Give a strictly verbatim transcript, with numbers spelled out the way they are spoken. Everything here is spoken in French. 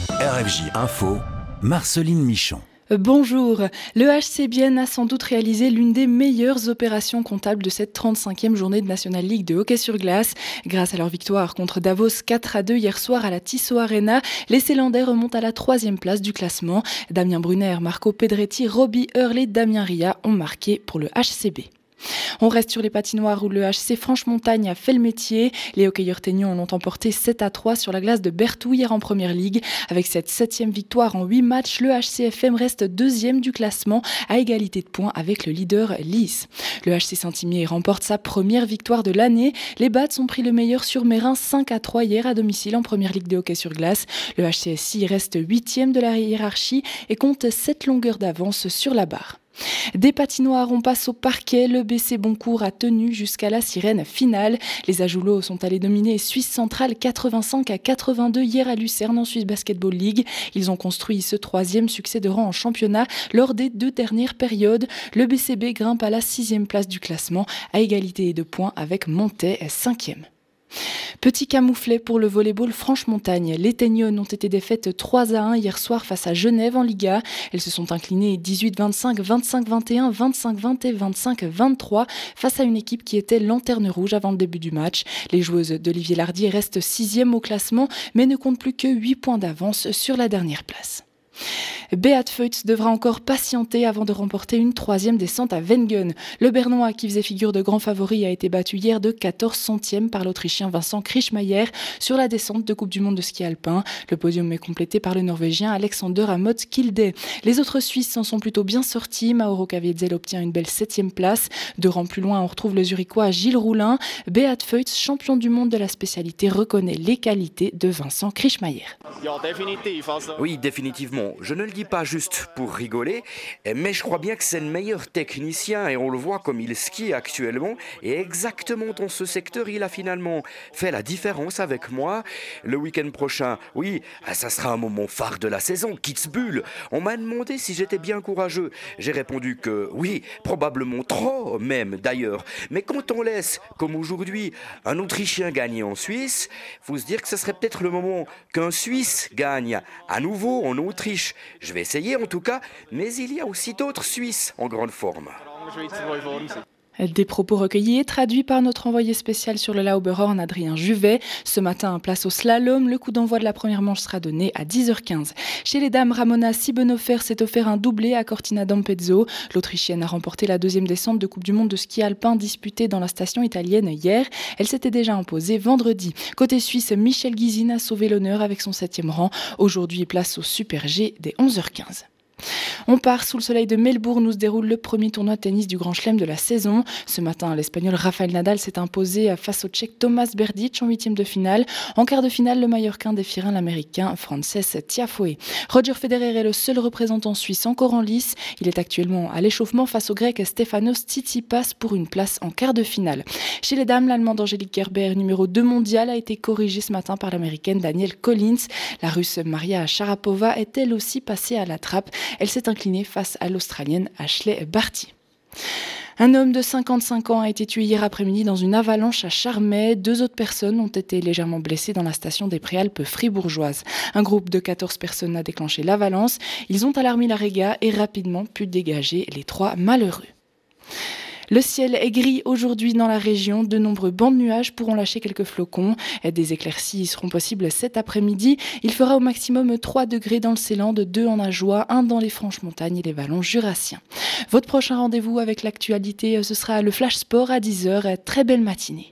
R F J Info, Marceline Michon. Bonjour, le H C Bienne a sans doute réalisé l'une des meilleures opérations comptables de cette trente-cinquième journée de National League de hockey sur glace. Grâce à leur victoire contre Davos quatre à deux hier soir à la Tissot Arena, les Célandais remontent à la troisième place du classement. Damien Brunner, Marco Pedretti, Robbie Earle et Damien Ria ont marqué pour le H C B. On reste sur les patinoires où le H C Franche-Montagne a fait le métier. Les hockeyeurs teignons l'ont emporté sept à trois sur la glace de Berthoud hier en première ligue. Avec cette septième victoire en huit matchs, le H C F M reste deuxième du classement à égalité de points avec le leader Lys. Le H C Saint-Imier remporte sa première victoire de l'année. Les Bats ont pris le meilleur sur Mérin cinq à trois hier à domicile en première ligue de hockey sur glace. Le H C S I reste huitième de la hiérarchie et compte sept longueurs d'avance sur la barre. Des patinoires, on passe au parquet. Le B C Boncourt a tenu jusqu'à la sirène finale. Les Ajoulots sont allés dominer Suisse Centrale quatre-vingt-cinq à quatre-vingt-deux hier à Lucerne en Swiss Basketball League. Ils ont construit ce troisième succès de rang en championnat lors des deux dernières périodes. Le B C B grimpe à la sixième place du classement à égalité de points avec Montaix cinquième. Petit camouflet pour le volleyball Franche-Montagne. Les Teignonnes ont été défaites trois à un hier soir face à Genève en Liga. Elles se sont inclinées dix-huit vingt-cinq, vingt-cinq vingt et un, vingt-cinq vingt et vingt-cinq vingt-trois face à une équipe qui était lanterne rouge avant le début du match. Les joueuses d'Olivier Lardier restent sixième au classement mais ne comptent plus que huit points d'avance sur la dernière place. Beat Feutz devra encore patienter avant de remporter une troisième descente à Wengen. Le Bernois, qui faisait figure de grand favori, a été battu hier de quatorze centièmes par l'Autrichien Vincent Krischmaier sur la descente de Coupe du Monde de ski alpin. Le podium est complété par le Norvégien Alexander Amott Kilde. Les autres Suisses s'en sont plutôt bien sortis. Mauro Caviezel obtient une belle septième place. Deux rangs plus loin, on retrouve le Zurichois Gilles Roulin. Beat Feutz, champion du monde de la spécialité, reconnaît les qualités de Vincent Krischmaier. Oui, définitivement. Je ne le dis pas juste pour rigoler, mais je crois bien que c'est le meilleur technicien et on le voit comme il skie actuellement. Et exactement dans ce secteur, il a finalement fait la différence avec moi. Le week-end prochain, oui, ça sera un moment phare de la saison, Kitzbühel. On m'a demandé si j'étais bien courageux. J'ai répondu que oui, probablement trop même d'ailleurs. Mais quand on laisse, comme aujourd'hui, un Autrichien gagner en Suisse, faut se dire que ce serait peut-être le moment qu'un Suisse gagne à nouveau en Autriche. Je vais essayer en tout cas, mais il y a aussi d'autres Suisses en grande forme. Des propos recueillis et traduits par notre envoyé spécial sur le Lauberhorn, Adrien Juvet. Ce matin, place au slalom. Le coup d'envoi de la première manche sera donné à dix heures quinze. Chez les dames, Ramona Siebenhofer s'est offert un doublé à Cortina d'Ampezzo. L'Autrichienne a remporté la deuxième descente de Coupe du Monde de ski alpin disputée dans la station italienne hier. Elle s'était déjà imposée vendredi. Côté suisse, Michel Guizine a sauvé l'honneur avec son septième rang. Aujourd'hui, place au Super G dès onze heures quinze. On part sous le soleil de Melbourne où se déroule le premier tournoi de tennis du Grand Chelem de la saison. Ce matin, l'Espagnol Rafael Nadal s'est imposé face au Tchèque Tomas Berdych en huitième de finale. En quart de finale, le Mallorquin défiera l'Américain Frances Tiafoe. Roger Federer est le seul représentant suisse encore en lice. Il est actuellement à l'échauffement face au Grec Stefanos Tsitsipas pour une place en quart de finale. Chez les dames, l'Allemande Angélique Kerber, numéro deux mondial, a été corrigée ce matin par l'Américaine Danielle Collins. La Russe Maria Sharapova est elle aussi passée à la trappe. Elle s'est inclinée face à l'Australienne Ashley Barty. Un homme de cinquante-cinq ans a été tué hier après-midi dans une avalanche à Charmey. Deux autres personnes ont été légèrement blessées dans la station des Préalpes fribourgeoises. Un groupe de quatorze personnes a déclenché l'avalanche. Ils ont alarmé la réga et rapidement pu dégager les trois malheureux. Le ciel est gris aujourd'hui dans la région. De nombreux bancs de nuages pourront lâcher quelques flocons. Des éclaircies seront possibles cet après-midi. Il fera au maximum trois degrés dans le Célande, deux en Ajoie, un dans les Franches-Montagnes et les vallons jurassiens. Votre prochain rendez-vous avec l'actualité, ce sera le Flash Sport à dix heures. Très belle matinée.